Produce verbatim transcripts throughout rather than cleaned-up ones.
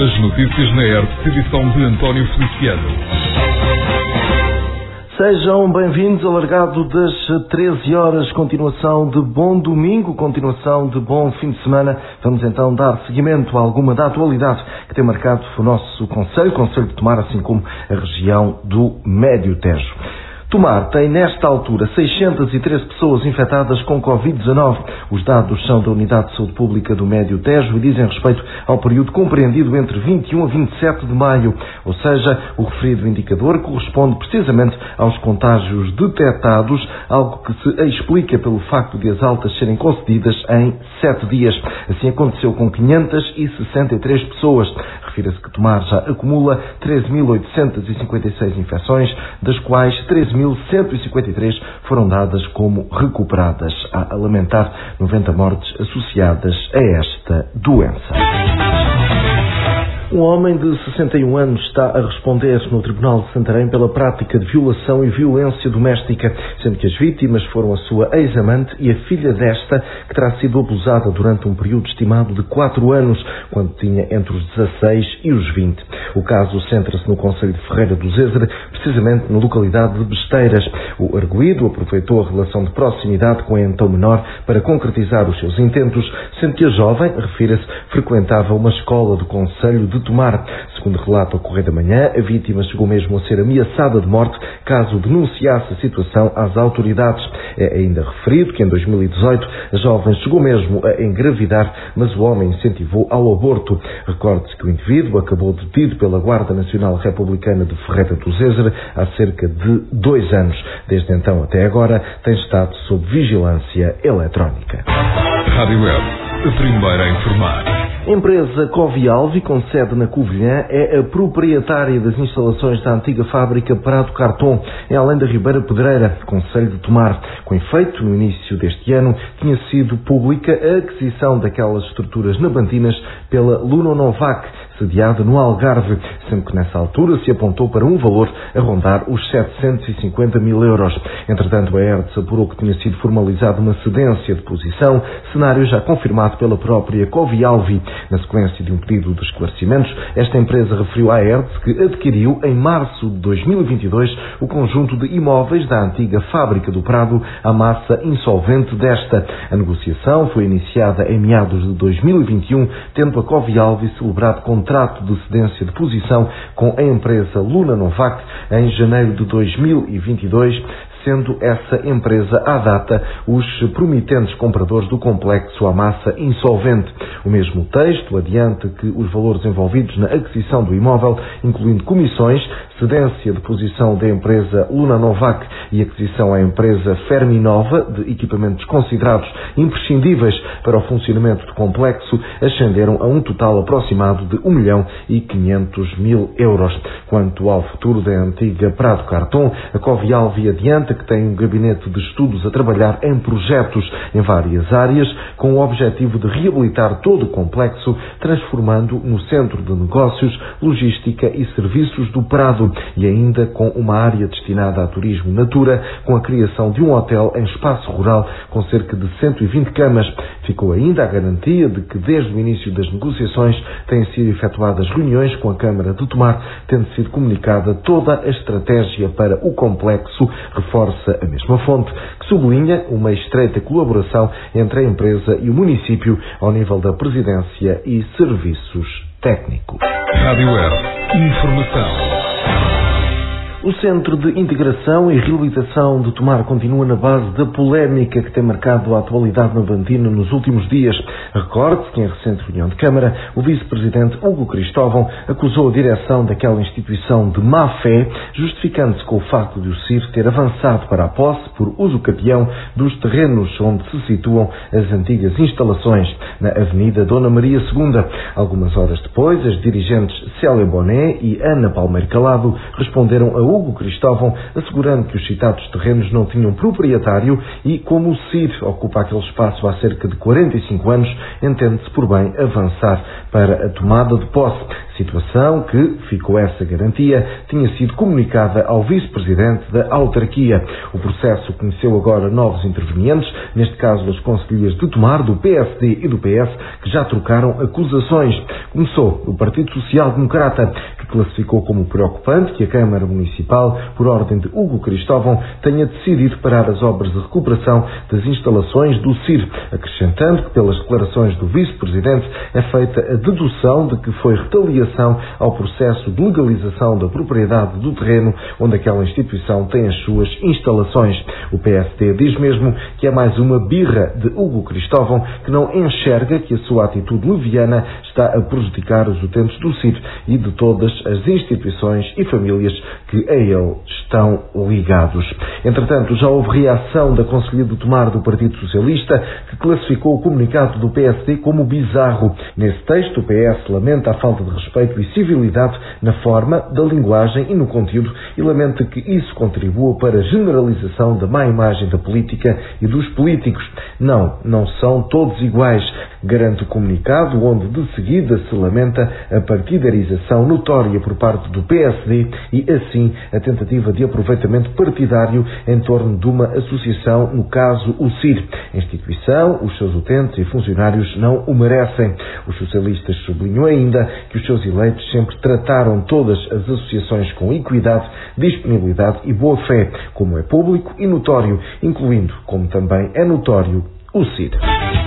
As notícias na R T P, edição de António Feliciano. Sejam bem-vindos ao largado das treze horas, continuação de bom domingo, continuação de bom fim de semana. Vamos então dar seguimento a alguma da atualidade que tem marcado o nosso Concelho, o Concelho de Tomar, assim como a região do Médio Tejo. Tomar tem, nesta altura, seiscentas e treze pessoas infectadas com covid dezanove. Os dados são da Unidade de Saúde Pública do Médio Tejo e dizem respeito ao período compreendido entre vinte e um a vinte e sete de maio. Ou seja, o referido indicador corresponde precisamente aos contágios detectados, algo que se explica pelo facto de as altas serem concedidas em sete dias. Assim aconteceu com quinhentas e sessenta e três pessoas. Refira-se que Tomar já acumula treze mil oitocentas e cinquenta e seis infecções, das quais treze mil cento e cinquenta e três foram dadas como recuperadas. Há a lamentar noventa mortes associadas a esta doença. Um homem de sessenta e um anos está a responder no Tribunal de Santarém pela prática de violação e violência doméstica, sendo que as vítimas foram a sua ex-amante e a filha desta, que terá sido abusada durante um período estimado de quatro anos, quando tinha entre os dezasseis e os vinte. O caso centra-se no concelho de Ferreira do Zézere, precisamente na localidade de Besteiras. O arguido aproveitou a relação de proximidade com a então menor para concretizar os seus intentos, sendo que a jovem, refira-se, frequentava uma escola do concelho de Tomar. Segundo relata o Correio da Manhã, a vítima chegou mesmo a ser ameaçada de morte caso denunciasse a situação às autoridades. É ainda referido que em dois mil e dezoito a jovem chegou mesmo a engravidar, mas o homem incentivou ao aborto. Recorde-se que o indivíduo acabou detido pela Guarda Nacional Republicana de Ferreira do Zézere há cerca de dois anos. Desde então até agora tem estado sob vigilância eletrónica. Rádio Web, a primeira a informar. A empresa Covialvi, com sede na Covilhã, é a proprietária das instalações da antiga fábrica Prado Cartão, em além da Ribeira Pedreira, concelho de Tomar. Com efeito, no início deste ano, tinha sido pública a aquisição daquelas estruturas nabantinas pela Lunonovac, sediada no Algarve, sendo que nessa altura se apontou para um valor a rondar os setecentos e cinquenta mil euros. Entretanto, a Hertz apurou que tinha sido formalizada uma cedência de posição, cenário já confirmado pela própria Covialvi. Na sequência de um pedido de esclarecimentos, esta empresa referiu à Hertz que adquiriu em março de dois mil e vinte e dois o conjunto de imóveis da antiga fábrica do Prado, a massa insolvente desta. A negociação foi iniciada em meados de dois mil e vinte e um, tendo a Covialvi celebrado contrato de cedência de posição com a empresa Lunonovac em janeiro de dois mil e vinte e dois, sendo essa empresa, à data, os promitentes compradores do complexo à massa insolvente. O mesmo texto adianta que os valores envolvidos na aquisição do imóvel, incluindo comissões, cedência de posição da empresa Lunonovac e aquisição à empresa Ferminova de equipamentos considerados imprescindíveis para o funcionamento do complexo, ascenderam a um total aproximado de um milhão e quinhentos mil euros. Quanto ao futuro da antiga Prado Cartão, a Covialvi adianta que tem um gabinete de estudos a trabalhar em projetos em várias áreas, com o objetivo de reabilitar todo o complexo, transformando no centro de negócios, logística e serviços do Prado, e ainda com uma área destinada a turismo natura, com a criação de um hotel em espaço rural com cerca de cento e vinte camas. Ficou ainda a garantia de que desde o início das negociações têm sido efetuadas reuniões com a Câmara de Tomar, tendo sido comunicada toda a estratégia para o complexo, reforça a mesma fonte, que sublinha uma estreita colaboração entre a empresa e o município ao nível da presidência e serviços técnicos. Rádio Web, informação. O Centro de Integração e Reabilitação de Tomar continua na base da polémica que tem marcado a atualidade nabantina nos últimos dias. Recorde-se que em recente reunião de Câmara, o vice-presidente Hugo Cristóvão acusou a direção daquela instituição de má-fé, justificando-se com o facto de o C I R ter avançado para a posse por uso capião dos terrenos onde se situam as antigas instalações, na Avenida Dona Maria segunda. Algumas horas depois, as dirigentes Célia Boné e Ana Palmeiro Calado responderam a Hugo Cristóvão, assegurando que os citados terrenos não tinham proprietário e, como o C I R ocupa aquele espaço há cerca de quarenta e cinco anos, entende-se por bem avançar para a tomada de posse. Situação que, ficou essa garantia, tinha sido comunicada ao vice-presidente da autarquia. O processo conheceu agora novos intervenientes, neste caso as conselheiras de Tomar, do P S D e do P S, que já trocaram acusações. Começou o Partido Social Democrata, que classificou como preocupante que a Câmara Municipal, por ordem de Hugo Cristóvão, tenha decidido parar as obras de recuperação das instalações do C I R, acrescentando que, pelas declarações do vice-presidente, é feita a dedução de que foi retaliação ao processo de legalização da propriedade do terreno onde aquela instituição tem as suas instalações. O P S D diz mesmo que é mais uma birra de Hugo Cristóvão, que não enxerga que a sua atitude leviana está a prejudicar os utentes do C I R e de todas as instituições e famílias que a ele estão ligados. Entretanto, já houve reação da Conselhia de Tomar do Partido Socialista, que classificou o comunicado do P S D como bizarro. Nesse texto, o P S lamenta a falta de respeito e civilidade na forma, da linguagem e no conteúdo e lamenta que isso contribua para a generalização da má imagem da política e dos políticos. Não, não são todos iguais, garante o comunicado, onde de seguida se lamenta a partidarização notória por parte do P S D e, assim, a tentativa de aproveitamento partidário em torno de uma associação, no caso o C I R. A instituição, os seus utentes e funcionários não o merecem. Os socialistas sublinham ainda que os seus eleitos sempre trataram todas as associações com equidade, disponibilidade e boa-fé, como é público e notório, incluindo, como também é notório, o C I R.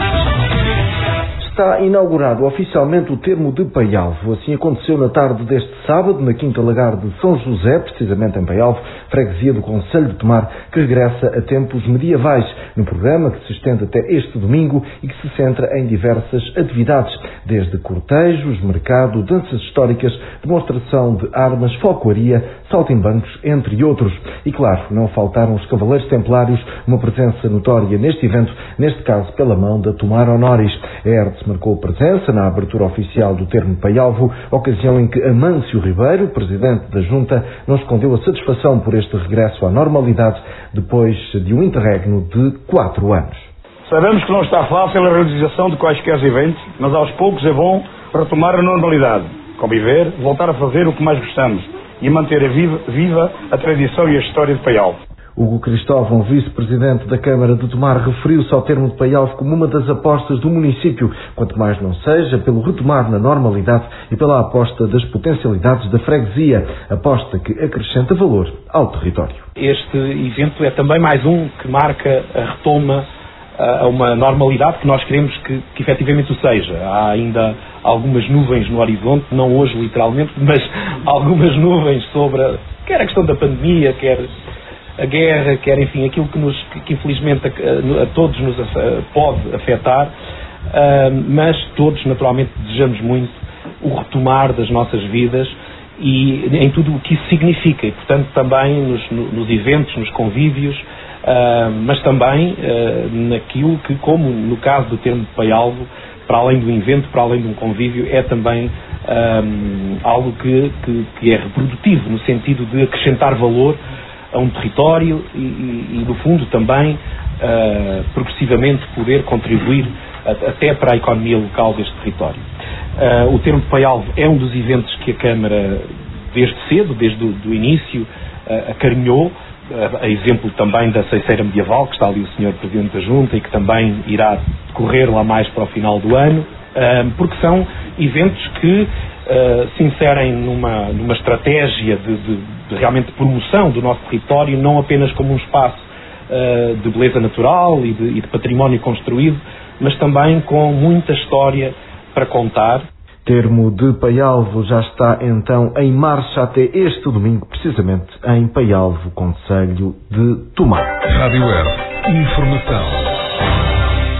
Está inaugurado oficialmente o termo de Paialvo. Assim aconteceu na tarde deste sábado, na Quinta Lagar de São José, precisamente em Paialvo, freguesia do Concelho de Tomar, que regressa a tempos medievais, no programa que se estende até este domingo e que se centra em diversas atividades, desde cortejos, mercado, danças históricas, demonstração de armas, folcloaria, saltimbancos, entre outros. E claro, não faltaram os Cavaleiros Templários, uma presença notória neste evento, neste caso pela mão da Tomar Honoris. A Hertz marcou presença na abertura oficial do termo Paialvo, ocasião em que Amâncio Ribeiro, presidente da Junta, não escondeu a satisfação por este regresso à normalidade depois de um interregno de quatro anos. Sabemos que não está fácil a realização de quaisquer eventos, mas aos poucos é bom retomar a normalidade, conviver, voltar a fazer o que mais gostamos e manter a viva, viva a tradição e a história de Paialvo. Hugo Cristóvão, vice-presidente da Câmara de Tomar, referiu-se ao termo de Paialvo como uma das apostas do município, quanto mais não seja pelo retomar na normalidade e pela aposta das potencialidades da freguesia, aposta que acrescenta valor ao território. Este evento é também mais um que marca a retoma a uma normalidade que nós queremos que, que efetivamente o seja. Há ainda algumas nuvens no horizonte, não hoje literalmente, mas algumas nuvens sobre a, quer a questão da pandemia, quer a guerra, quer enfim aquilo que, nos, que, que infelizmente a, a todos nos a, pode afetar, uh, mas todos naturalmente desejamos muito o retomar das nossas vidas e em tudo o que isso significa, e portanto também nos, nos eventos, nos convívios, uh, mas também uh, naquilo que, como no caso do termo de Paialvo, para além do evento, para além de um convívio, é também um, algo que, que, que é reprodutivo, no sentido de acrescentar valor a um território e, e, e no fundo também uh, progressivamente poder contribuir a, até para a economia local deste território. Uh, o termo de Paialvo é um dos eventos que a Câmara, desde cedo, desde o do início, uh, acarinhou, uh, a exemplo também da Ceiceira Medieval, que está ali o senhor Presidente da Junta e que também irá decorrer lá mais para o final do ano, uh, porque são eventos que Uh, se inserem numa, numa estratégia de, de, de realmente promoção do nosso território, não apenas como um espaço uh, de beleza natural e de, e de património construído, mas também com muita história para contar. Termo de Paialvo já está então em marcha até este domingo, precisamente em Paialvo, concelho de Tomar. Rádio Hertz. Informação.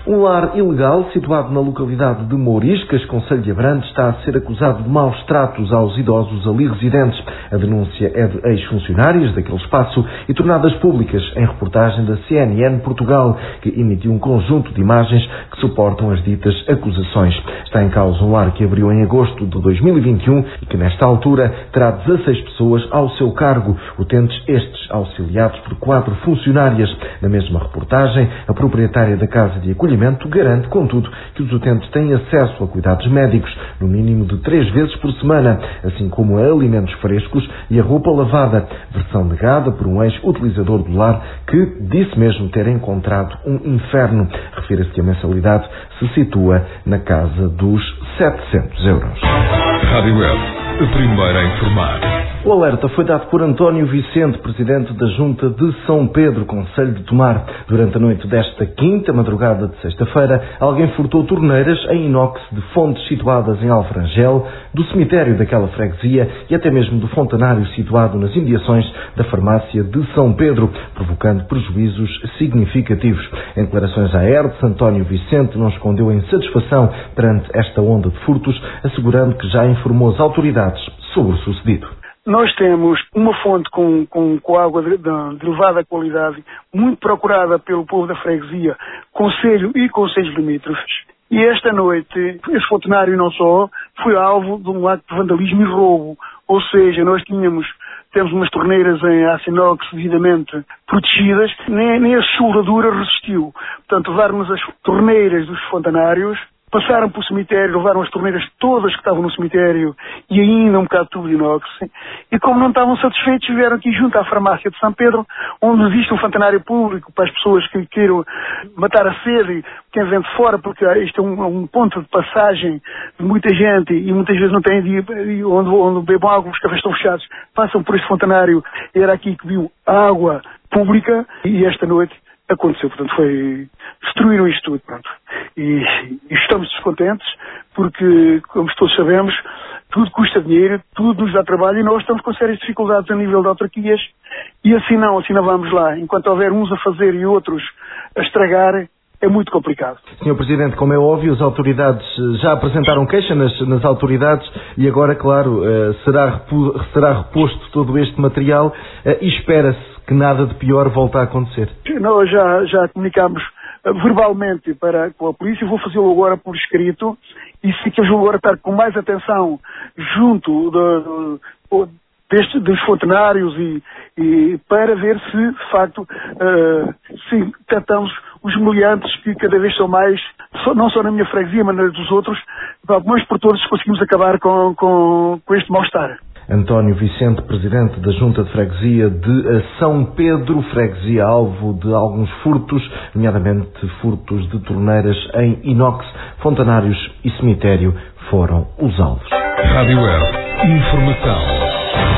Um lar ilegal situado na localidade de Mouriscas, concelho de Abrantes, está a ser acusado de maus tratos aos idosos ali residentes. A denúncia é de ex-funcionários daquele espaço e tornadas públicas em reportagem da C N N Portugal, que emitiu um conjunto de imagens que suportam as ditas acusações. Está em causa um lar que abriu em agosto de dois mil e vinte e um e que nesta altura terá dezasseis pessoas ao seu cargo, utentes estes auxiliados por quatro funcionárias. Na mesma reportagem, a proprietária da casa de acolhimento garante, contudo, que os utentes têm acesso a cuidados médicos, no mínimo de três vezes por semana, assim como a alimentos frescos e a roupa lavada, versão negada por um ex-utilizador do lar que disse mesmo ter encontrado um inferno. Refira-se que a mensalidade se situa na casa dos setecentos euros. Rádio Web, a primeira a informar. O alerta foi dado por António Vicente, presidente da Junta de São Pedro, concelho de Tomar. Durante a noite desta quinta, madrugada de sexta-feira, alguém furtou torneiras em inox de fontes situadas em Alfrangel, do cemitério daquela freguesia e até mesmo do fontanário situado nas imediações da farmácia de São Pedro, provocando prejuízos significativos. Em declarações à R D S, António Vicente não escondeu a insatisfação perante esta onda de furtos, assegurando que já informou as autoridades sobre o sucedido. Nós temos uma fonte com, com, com água de, de, de elevada qualidade, muito procurada pelo povo da freguesia, concelho e concelhos limítrofes. E esta noite, esse fontenário não só, foi alvo de um ato de vandalismo e roubo. Ou seja, nós tínhamos, temos umas torneiras em aço inox devidamente protegidas, nem, nem a soldadura resistiu. Portanto, levaram-nos as torneiras dos fontanários, passaram para o cemitério, levaram as torneiras todas que estavam no cemitério e ainda um bocado de tubo de inox. E como não estavam satisfeitos, vieram aqui junto à farmácia de São Pedro, onde existe um fontanário público para as pessoas que queiram matar a sede, quem vem de fora, porque isto é um, um ponto de passagem de muita gente e muitas vezes não tem dia, onde, onde bebam água, os cafés estão fechados, passam por este fontanário. Era aqui que viu água pública e esta noite aconteceu. Portanto, foi... destruíram isto tudo, pronto. E, e estamos descontentes porque, como todos sabemos, tudo custa dinheiro, tudo nos dá trabalho e nós estamos com sérias dificuldades a nível de autarquias e assim não, assim não vamos lá. Enquanto houver uns a fazer e outros a estragar, é muito complicado. senhor Presidente, como é óbvio, as autoridades já apresentaram queixa nas, nas autoridades e agora, claro, será, repu, será reposto todo este material e espera-se que nada de pior volte a acontecer. Nós já, já comunicámos verbalmente para, com a polícia, vou fazê-lo agora por escrito e se que eles vão agora estar com mais atenção junto de, de, deste, dos fontenários e, e para ver se, de facto, uh, se tratamos os meliantes que cada vez são mais, não só na minha freguesia, mas nas dos outros, mas por todos conseguimos acabar com, com, com este mal-estar. António Vicente, presidente da Junta de Freguesia de São Pedro, freguesia alvo de alguns furtos, nomeadamente furtos de torneiras em inox, fontanários e cemitério foram os alvos. Rádio Web, informação.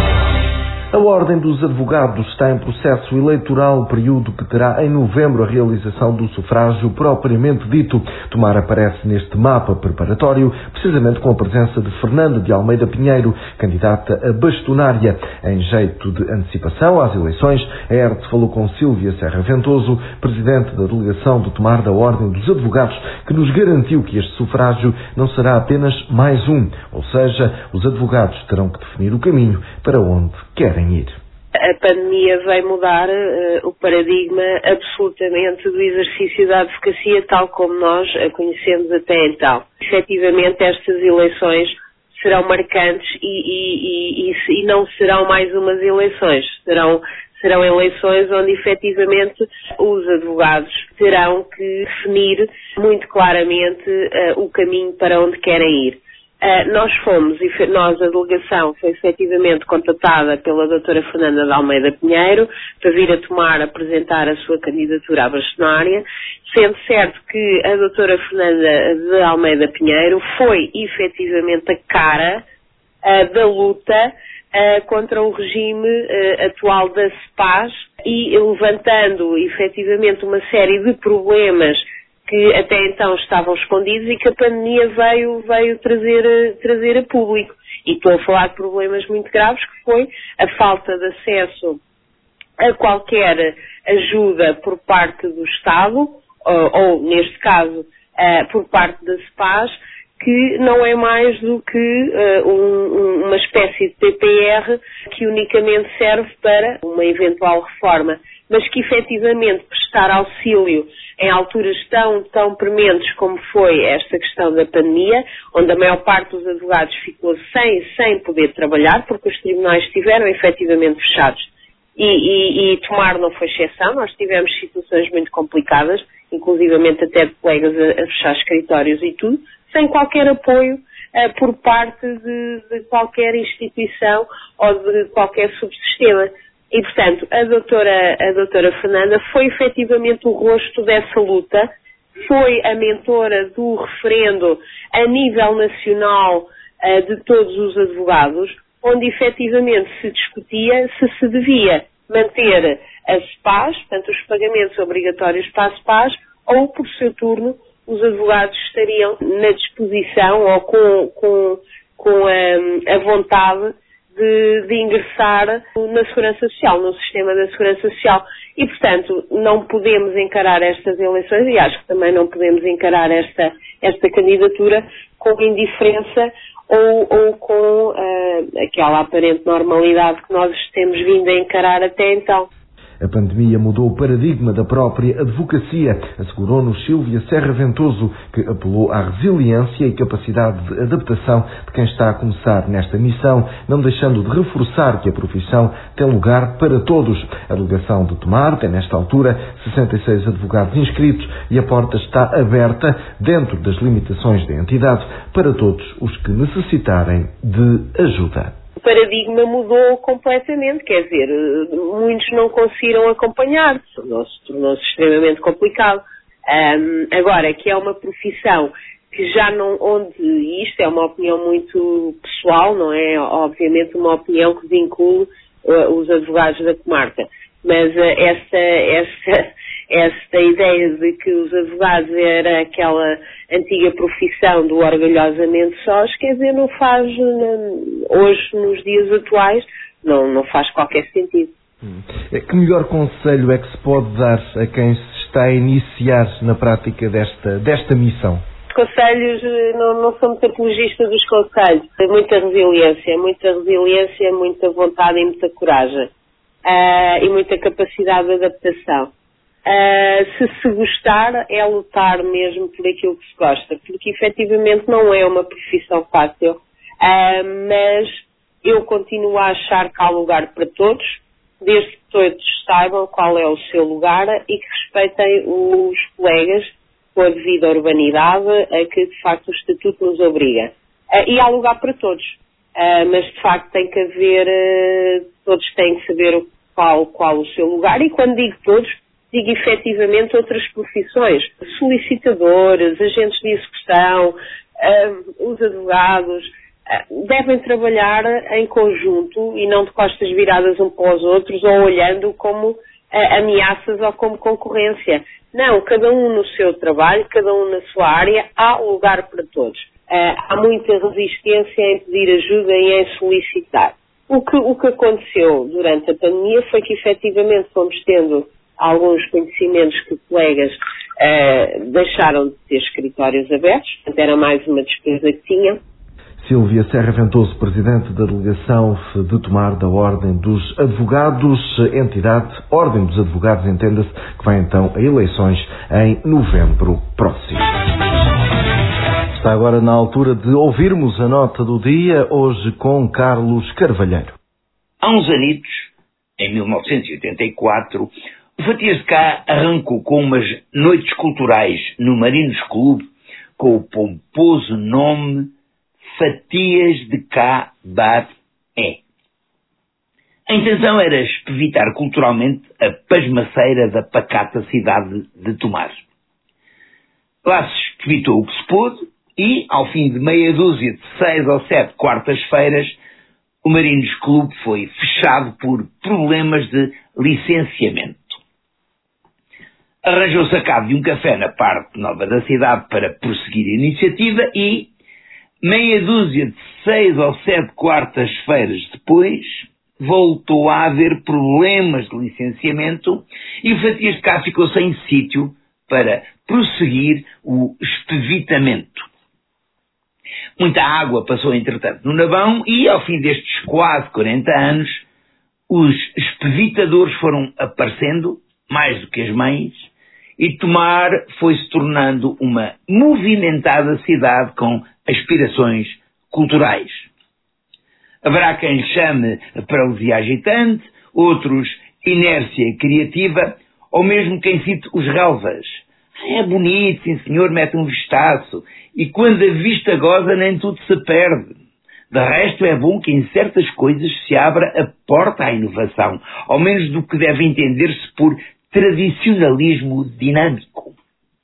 A Ordem dos Advogados está em processo eleitoral, período que terá em novembro a realização do sufrágio propriamente dito. Tomar aparece neste mapa preparatório, precisamente com a presença de Fernanda de Almeida Pinheiro, candidata a bastonária. Em jeito de antecipação às eleições, a R T falou com Sílvia Serra Ventoso, presidente da delegação de Tomar da Ordem dos Advogados, que nos garantiu que este sufrágio não será apenas mais um, ou seja, os advogados terão que definir o caminho para onde querem ir. A pandemia vai mudar uh, o paradigma absolutamente do exercício da advocacia tal como nós a conhecemos até então. Efetivamente, estas eleições serão marcantes e, e, e, e, e não serão mais umas eleições. Serão, serão eleições onde efetivamente os advogados terão que definir muito claramente uh, o caminho para onde querem ir. Uh, nós fomos, nós, a delegação, foi efetivamente contatada pela doutora Fernanda de Almeida Pinheiro para vir a Tomar, apresentar a sua candidatura à bastonária, sendo certo que a doutora Fernanda de Almeida Pinheiro foi efetivamente a cara uh, da luta uh, contra o regime uh, atual da SEPAS e levantando efetivamente uma série de problemas que até então estavam escondidos e que a pandemia veio, veio trazer, trazer a público. E estou a falar de problemas muito graves, que foi a falta de acesso a qualquer ajuda por parte do Estado, ou, ou neste caso, uh, por parte da SEPAS, que não é mais do que uh, um, uma espécie de P P R que unicamente serve para uma eventual reforma, mas que efetivamente prestar auxílio em alturas tão, tão prementes como foi esta questão da pandemia, onde a maior parte dos advogados ficou sem, sem poder trabalhar, porque os tribunais estiveram efetivamente fechados. E, e, e Tomar não foi exceção, nós tivemos situações muito complicadas, inclusivamente até de colegas a, a fechar escritórios e tudo, sem qualquer apoio uh, por parte de, de qualquer instituição ou de qualquer subsistema. E, portanto, a doutora, a doutora Fernanda foi efetivamente o rosto dessa luta, foi a mentora do referendo a nível nacional uh, de todos os advogados, onde efetivamente se discutia se se devia manter a SEPAS, portanto os pagamentos obrigatórios para a SEPAS, ou por seu turno os advogados estariam na disposição ou com, com, com a, a vontade de, de ingressar na Segurança Social, no sistema da Segurança Social. E, portanto, não podemos encarar estas eleições, e acho que também não podemos encarar esta, esta candidatura com indiferença ou, ou com uh, aquela aparente normalidade que nós temos vindo a encarar até então. A pandemia mudou o paradigma da própria advocacia, assegurou-nos Sílvia Serra Ventoso, que apelou à resiliência e capacidade de adaptação de quem está a começar nesta missão, não deixando de reforçar que a profissão tem lugar para todos. A delegação de Tomar tem, nesta altura, sessenta e seis advogados inscritos e a porta está aberta, dentro das limitações da entidade, para todos os que necessitarem de ajuda. O paradigma mudou completamente, quer dizer, muitos não conseguiram acompanhar, tornou-se, tornou-se extremamente complicado. Um, agora, que é uma profissão que já não, onde, e isto é uma opinião muito pessoal, não é obviamente uma opinião que vincula uh, os advogados da comarca, mas uh, esta, esta, esta ideia de que os advogados era aquela antiga profissão do orgulhosamente sós, quer dizer, não faz, não, hoje, nos dias atuais, não, não faz qualquer sentido. Hum. Que melhor conselho é que se pode dar a quem se está a iniciar na prática desta, desta missão? Os conselhos, não, não sou muito apologista dos conselhos. Muita resiliência, muita resiliência, muita vontade e muita coragem. Uh, e muita capacidade de adaptação. Uh, se se gostar, é lutar mesmo por aquilo que se gosta, porque efetivamente não é uma profissão fácil, uh, mas eu continuo a achar que há lugar para todos, desde que todos saibam qual é o seu lugar e que respeitem os colegas com a devida urbanidade a que de facto o Estatuto nos obriga. Uh, e há lugar para todos, uh, mas de facto tem que haver, uh, todos têm que saber qual, qual o seu lugar, e quando digo todos, digo efetivamente outras profissões, solicitadores, agentes de execução, uh, os advogados, uh, devem trabalhar em conjunto e não de costas viradas um para os outros ou olhando como uh, ameaças ou como concorrência. Não, cada um no seu trabalho, cada um na sua área, há lugar para todos. Uh, há muita resistência em pedir ajuda e em solicitar. O que, o que aconteceu durante a pandemia foi que efetivamente fomos tendo alguns conhecimentos que colegas uh, deixaram de ter escritórios abertos, portanto era mais uma despesa que tinham. Sílvia Serra Ventoso, Presidente da Delegação de Tomar da Ordem dos Advogados, entidade, Ordem dos Advogados, entenda-se, que vai então a eleições em novembro próximo. Está agora na altura de ouvirmos a nota do dia, hoje com Carlos Carvalheiro. Há uns anitos, em mil novecentos e oitenta e quatro, o Fatias de Cá arrancou com umas noites culturais no Marinos Clube com o pomposo nome Fatias de Cá Bar É. A intenção era espevitar culturalmente a pasmaceira da pacata cidade de Tomar. Lá se espevitou o que se pôde e, ao fim de meia dúzia de seis ou sete quartas-feiras, o Marinos Clube foi fechado por problemas de licenciamento. Arranjou-se a cabo de um café na parte nova da cidade para prosseguir a iniciativa e, meia dúzia de seis ou sete quartas-feiras depois, voltou a haver problemas de licenciamento e o Fatias de Cá ficou sem sítio para prosseguir o espevitamento. Muita água passou, entretanto, no Nabão e, ao fim destes quase quarenta anos, os espevitadores foram aparecendo, mais do que as mães, e Tomar foi-se tornando uma movimentada cidade com aspirações culturais. Haverá quem lhe chame paralisia agitante, outros inércia criativa, ou mesmo quem cite os relvas. É bonito, sim senhor, mete um vistaço, e quando a vista goza nem tudo se perde. De resto é bom que em certas coisas se abra a porta à inovação, ao menos do que deve entender-se por tradicionalismo dinâmico.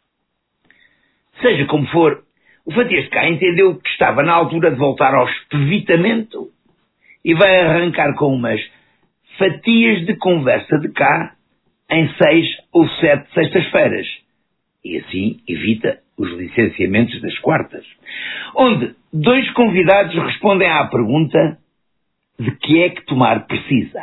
Seja como for, o Fatias de Cá entendeu que estava na altura de voltar ao espevitamento e vai arrancar com umas fatias de conversa de cá em seis ou sete sextas-feiras. E assim evita os licenciamentos das quartas, onde dois convidados respondem à pergunta de que é que Tomar precisa.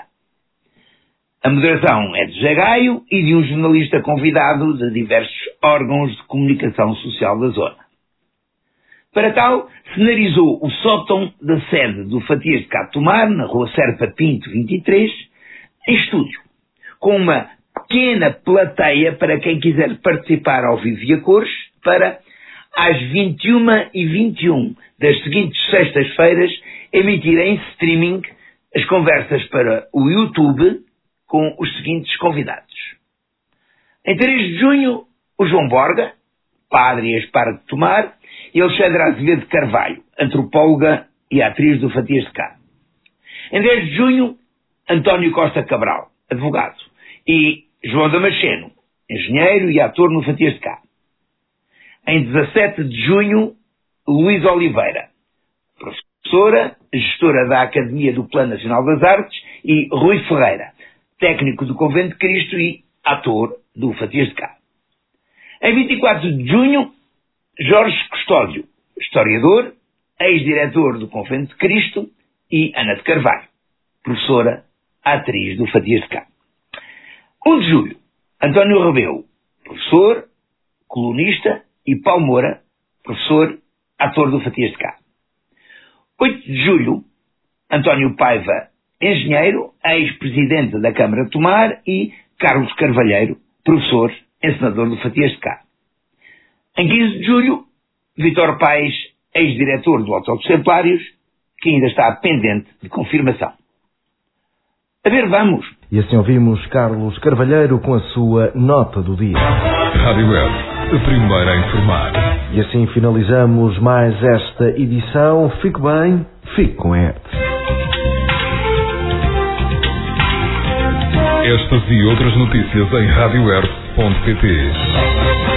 A moderação é de José Gaio e de um jornalista convidado de diversos órgãos de comunicação social da zona. Para tal, cenarizou o sótão da sede do Fatias de Cá Tomar, na rua Serpa Pinto vinte e três, em estúdio, com uma pequena plateia para quem quiser participar ao vivo e a cores, para às vinte e uma e vinte e um das seguintes sextas-feiras emitir em streaming as conversas para o YouTube com os seguintes convidados. Em três de junho, o João Borga, padre e ex-padre de Tomar, e Alexandre Azevedo de Carvalho, antropóloga e atriz do Fatias de Cá. Em dez de junho, António Costa Cabral, advogado, e João Damasceno, engenheiro e ator no Fatias de Cá. Em dezassete de junho, Luísa Oliveira, professora, gestora da Academia do Plano Nacional das Artes, e Rui Ferreira, técnico do Convento de Cristo e ator do Fatias de Cá. Em vinte e quatro de junho, Jorge Custódio, historiador, ex-diretor do Convento de Cristo, e Ana de Carvalho, professora, atriz do Fatias de Cá. um de julho, António Rebelo, professor, colunista, e Paulo Moura, professor, ator do Fatias de Cá. oito de julho, António Paiva, engenheiro, ex-presidente da Câmara de Tomar, e Carlos Carvalheiro, professor, encenador do Fatias de Cá. Em quinze de julho, Vítor Paes, ex-diretor do Hotel dos Templários, que ainda está pendente de confirmação. A ver, vamos! E assim ouvimos Carlos Carvalheiro com a sua nota do dia. Rádio Web, a primeira a informar. E assim finalizamos mais esta edição. Fique bem, fique com a R T. Estas e outras notícias em rádio web ponto pt.